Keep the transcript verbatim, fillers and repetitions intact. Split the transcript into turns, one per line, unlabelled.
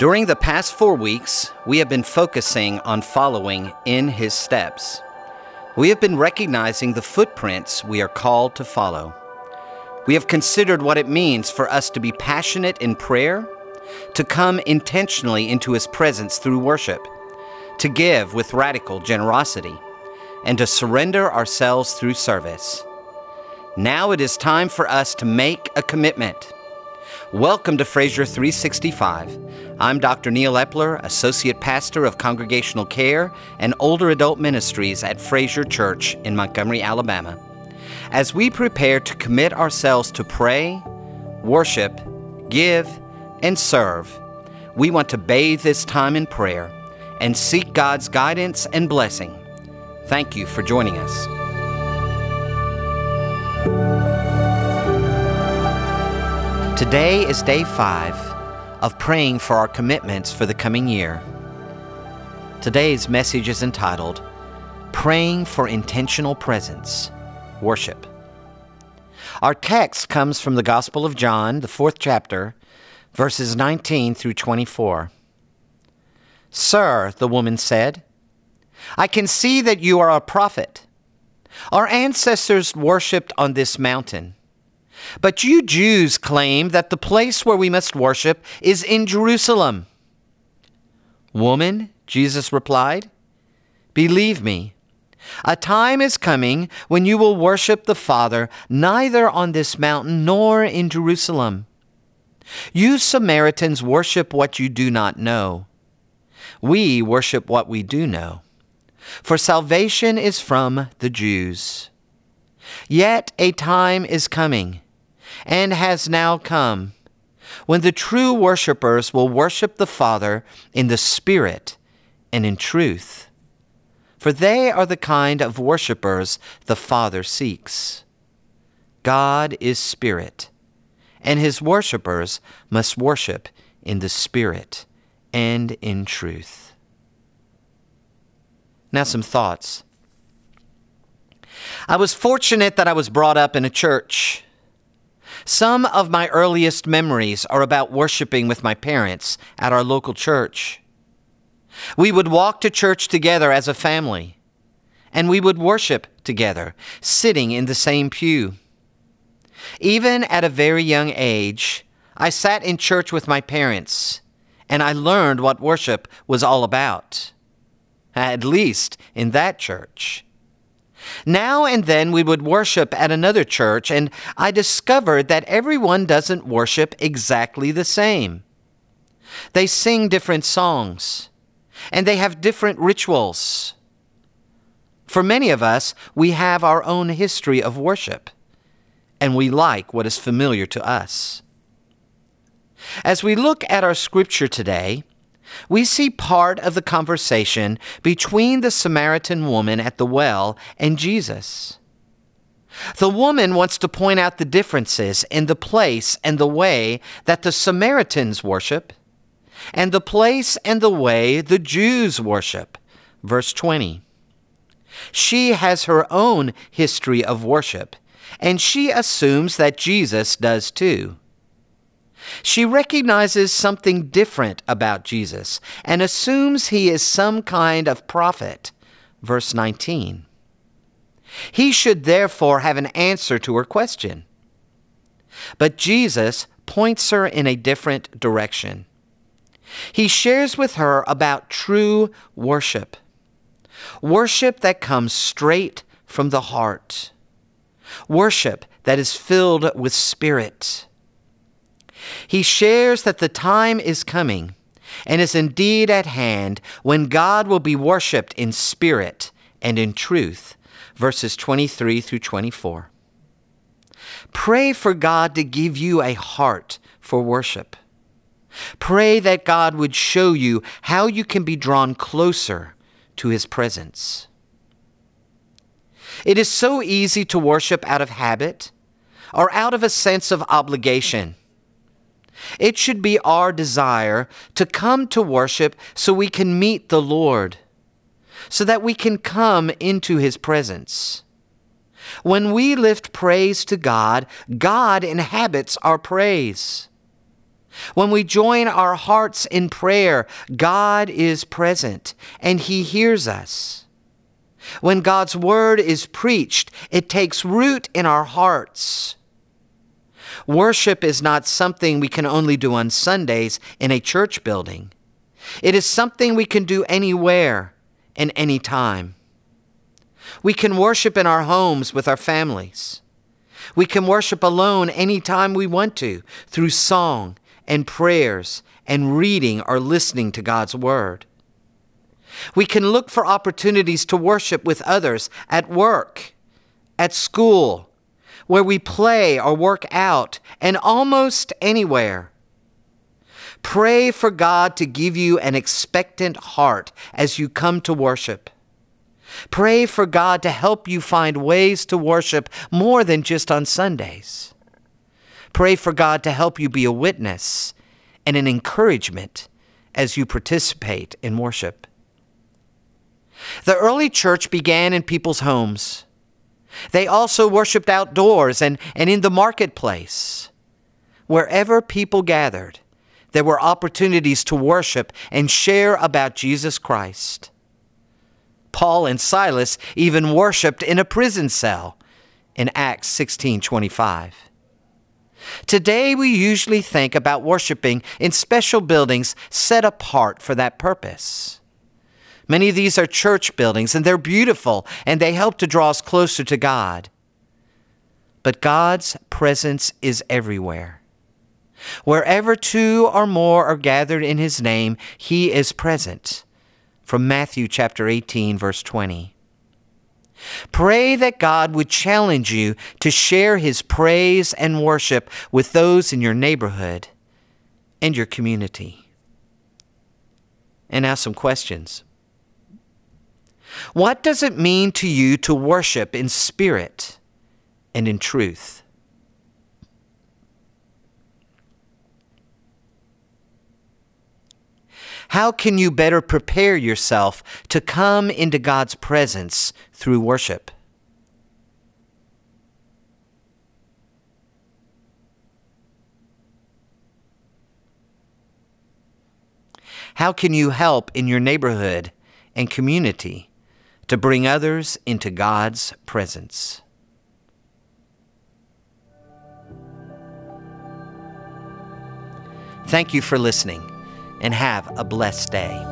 During the past four weeks, we have been focusing on following in His steps. We have been recognizing the footprints we are called to follow. We have considered what it means for us to be passionate in prayer, to come intentionally into His presence through worship, to give with radical generosity, and to surrender ourselves through service. Now it is time for us to make a commitment. Welcome to Fraser three sixty-five. I'm Doctor Neil Epler, Associate Pastor of Congregational Care and Older Adult Ministries at Fraser Church in Montgomery, Alabama. As we prepare to commit ourselves to pray, worship, give, and serve, we want to bathe this time in prayer and seek God's guidance and blessing. Thank you for joining us. Today is day five of praying for our commitments for the coming year. Today's message is entitled, Praying for Intentional Presence, Worship. Our text comes from the Gospel of John, the fourth chapter, verses nineteen through twenty-four. "Sir," the woman said, "I can see that you are a prophet. Our ancestors worshipped on this mountain. But you Jews claim that the place where we must worship is in Jerusalem." "Woman," Jesus replied, "believe me, a time is coming when you will worship the Father neither on this mountain nor in Jerusalem. You Samaritans worship what you do not know. We worship what we do know, for salvation is from the Jews. Yet a time is coming, and has now come, when the true worshipers will worship the Father in the Spirit and in truth. For they are the kind of worshipers the Father seeks. God is Spirit, and His worshipers must worship in the Spirit and in truth." Now some thoughts. I was fortunate that I was brought up in a church. Some of my earliest memories are about worshiping with my parents at our local church. We would walk to church together as a family, and we would worship together, sitting in the same pew. Even at a very young age, I sat in church with my parents, and I learned what worship was all about, at least in that church. Now and then we would worship at another church, and I discovered that everyone doesn't worship exactly the same. They sing different songs, and they have different rituals. For many of us, we have our own history of worship, and we like what is familiar to us. As we look at our scripture today, we see part of the conversation between the Samaritan woman at the well and Jesus. The woman wants to point out the differences in the place and the way that the Samaritans worship, and the place and the way the Jews worship. Verse twenty. She has her own history of worship, and she assumes that Jesus does too. She recognizes something different about Jesus and assumes he is some kind of prophet. Verse nineteen. He should therefore have an answer to her question. But Jesus points her in a different direction. He shares with her about true worship. Worship that comes straight from the heart. Worship that is filled with Spirit. He shares that the time is coming and is indeed at hand when God will be worshiped in spirit and in truth. Verses twenty-three through twenty-four. Pray for God to give you a heart for worship. Pray that God would show you how you can be drawn closer to His presence. It is so easy to worship out of habit or out of a sense of obligation. It should be our desire to come to worship so we can meet the Lord, so that we can come into His presence. When we lift praise to God, God inhabits our praise. When we join our hearts in prayer, God is present and He hears us. When God's word is preached, it takes root in our hearts. Worship is not something we can only do on Sundays in a church building. It is something we can do anywhere and any time. We can worship in our homes with our families. We can worship alone anytime we want to, through song and prayers and reading or listening to God's word. We can look for opportunities to worship with others at work, at school, where we play or work out, and almost anywhere. Pray for God to give you an expectant heart as you come to worship. Pray for God to help you find ways to worship more than just on Sundays. Pray for God to help you be a witness and an encouragement as you participate in worship. The early church began in people's homes. They also worshiped outdoors and, and in the marketplace. Wherever people gathered, there were opportunities to worship and share about Jesus Christ. Paul and Silas even worshiped in a prison cell in Acts sixteen twenty-five. Today, we usually think about worshiping in special buildings set apart for that purpose. Many of these are church buildings, and they're beautiful, and they help to draw us closer to God. But God's presence is everywhere. Wherever two or more are gathered in His name, He is present. From Matthew chapter eighteen, verse twenty. Pray that God would challenge you to share His praise and worship with those in your neighborhood and your community. And now some questions. What does it mean to you to worship in spirit and in truth? How can you better prepare yourself to come into God's presence through worship? How can you help in your neighborhood and community to bring others into God's presence? Thank you for listening, and have a blessed day.